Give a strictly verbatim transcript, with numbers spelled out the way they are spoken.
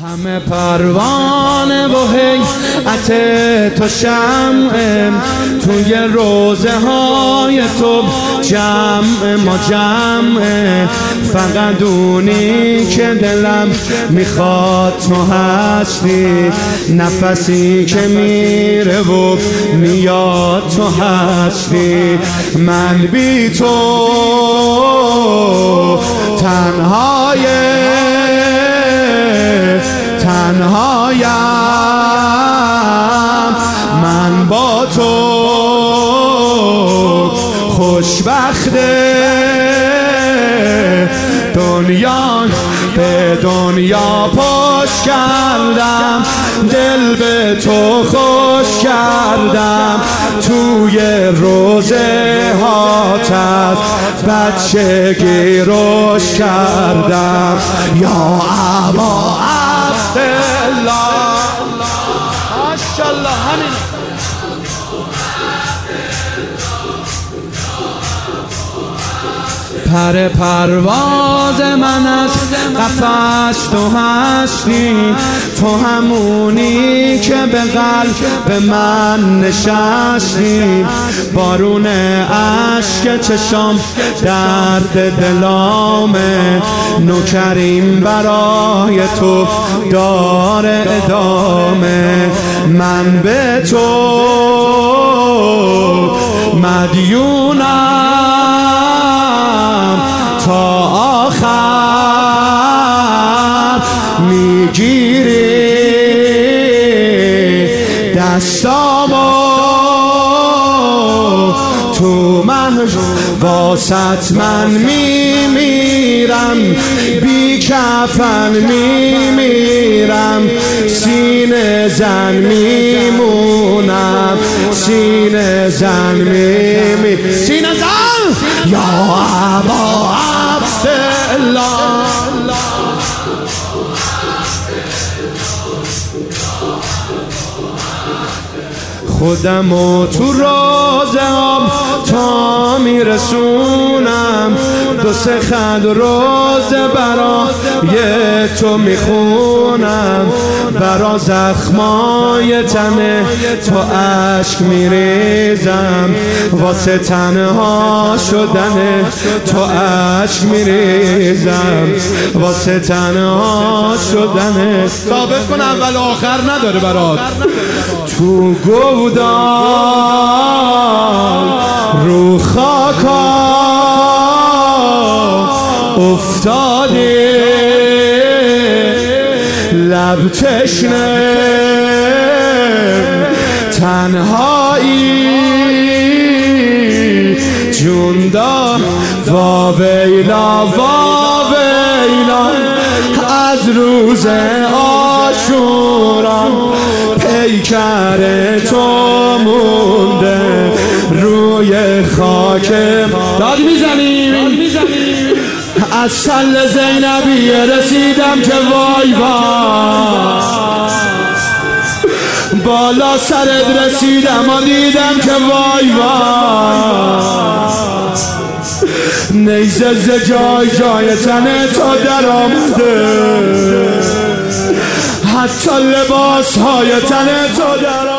همه پروانه و هیئت تو شمع، توی روزه های تو جمع ما جمع، فقط اونی که دلم میخواد تو هستی، نفسی که میره و میاد تو هستی. من بی تو تنهای تنهایم، من با تو خوشبخت دنیا به دنیا پشت کردم، دل به تو خوش کردم، توی روزه هات از بچگی روش کردم. یا ابا عبدالله ماشاءالله. همین پر پرواز من از قفس تو هستی، تو همونی که به قلب من نشستی. بارون اشک چشام درد دلامه، نوکریم برای تو داره ادامه. من به تو مدیونم تا آخر، میگیری دستامو تو محش واسط من میمیرم، بی کفن میمیرم، سینه زن میمونم، سینه زن میمیرم، سینه زن. یا ابا عبدالله خودمو تو روزه‌ام تا میرسونم، دو سه خط روزه برای تو میخونم، برا زخمای تنه تو عشق میریزم، واسه تنها شدن تو عشق میریزم، واسه تنها شدن. ثابت کن اول آخر نداره برات. تو گودان رو خاکا افتادی، لب تشنه تنهایی، جون دار وا ویلا وا ویلا، از روز عاشورا پیکر تو مونده روی خاک. داد میزنیم از سل زینبیه رسیدم که وای وای، بالا سرت رسیدم و دیدم که وای وای، نیزه ز جای جای تنه تو در آمده، حتی لباس های تنه تو در